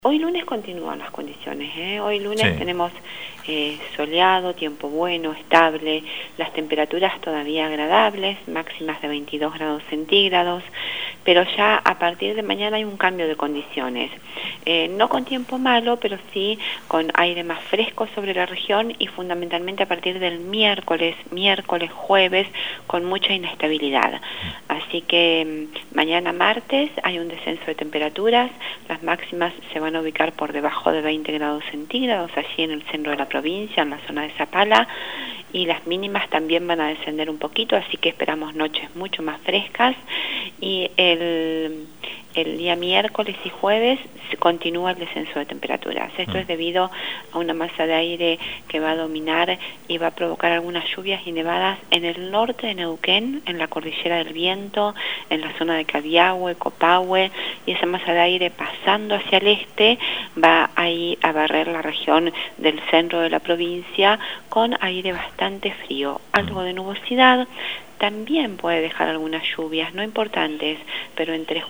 Hoy lunes continúan las condiciones, Hoy lunes Sí. tenemos soleado, tiempo bueno, estable, las temperaturas todavía agradables, máximas de 22 grados centígrados, pero ya a partir de mañana hay un cambio de condiciones, no con tiempo malo, pero sí con aire más fresco sobre la región y fundamentalmente a partir del miércoles, jueves, con mucha inestabilidad. Así que mañana martes hay un descenso de temperaturas, las máximas se van a ubicar por debajo de 20 grados centígrados, allí en el centro de la provincia, en la zona de Zapala, y las mínimas también van a descender un poquito, así que esperamos noches mucho más frescas, y el día miércoles y jueves continúa el descenso de temperaturas. Esto es debido a una masa de aire que va a dominar y va a provocar algunas lluvias y nevadas en el norte de Neuquén, en la cordillera del Viento, en la zona de Cabiahue, Copahue, y esa masa de aire pasando hacia el este va ahí a barrer la región del centro de la provincia con aire bastante frío, algo de nubosidad. También puede dejar algunas lluvias, no importantes, pero entre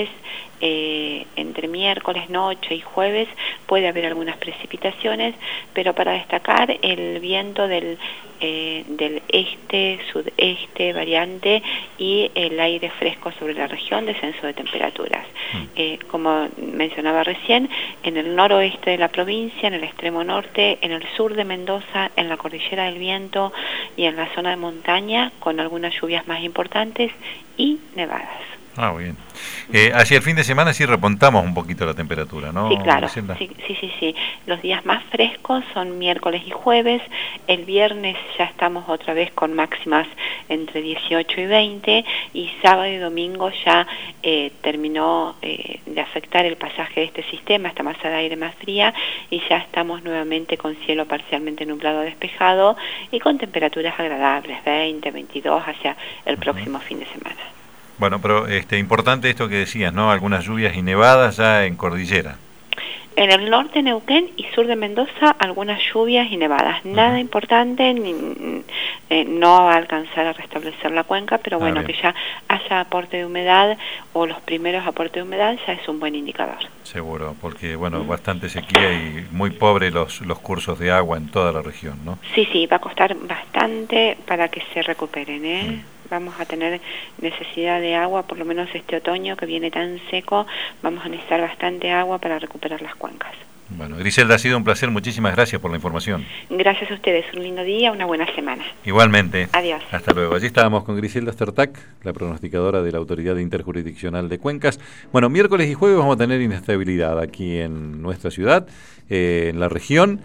miércoles noche y jueves puede haber algunas precipitaciones, pero para destacar el viento del este, sudeste variante y el aire fresco sobre la región, descenso de temperaturas. Como mencionaba recién, en el noroeste de la provincia, en el extremo norte, en el sur de Mendoza, en la cordillera del Viento y en la zona de montaña, con algunas lluvias más importantes y nevadas. Ah, bien. Hacia el fin de semana sí repuntamos un poquito la temperatura, ¿no? Sí, claro. Sí. Los días más frescos son miércoles y jueves. El viernes ya estamos otra vez con máximas entre 18 y 20. Y sábado y domingo ya terminó de afectar el pasaje de este sistema, esta masa de aire más fría, y ya estamos nuevamente con cielo parcialmente nublado a despejado y con temperaturas agradables, 20, 22 hacia el próximo fin de semana. Bueno, pero importante esto que decías, ¿no? Algunas lluvias y nevadas ya en cordillera. En el norte de Neuquén y sur de Mendoza, algunas lluvias y nevadas. Nada importante, no va a alcanzar a restablecer la cuenca, pero bueno, que ya haya aporte de humedad o los primeros aportes de humedad ya es un buen indicador. Seguro, porque bueno, bastante sequía y muy pobre los cursos de agua en toda la región, ¿no? Sí, va a costar bastante para que se recuperen, Vamos a tener necesidad de agua, por lo menos este otoño que viene tan seco, vamos a necesitar bastante agua para recuperar las cuencas. Bueno, Griselda, ha sido un placer, muchísimas gracias por la información. Gracias a ustedes, un lindo día, una buena semana. Igualmente. Adiós. Hasta luego. Allí estábamos con Griselda Stertak, la pronosticadora de la Autoridad Interjurisdiccional de Cuencas. Bueno, miércoles y jueves vamos a tener inestabilidad aquí en nuestra ciudad, en la región,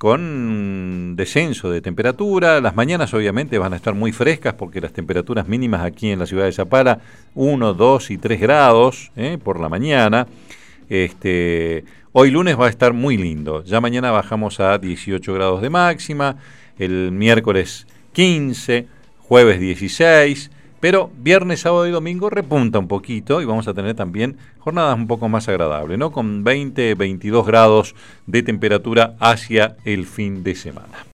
con descenso de temperatura. Las mañanas obviamente van a estar muy frescas porque las temperaturas mínimas aquí en la ciudad de Zapala, 1, 2 y 3 grados por la mañana. Hoy lunes va a estar muy lindo. Ya mañana bajamos a 18 grados de máxima, el miércoles 15, jueves 16, pero viernes, sábado y domingo repunta un poquito y vamos a tener también jornadas un poco más agradables, ¿no? Con 20, 22 grados de temperatura hacia el fin de semana.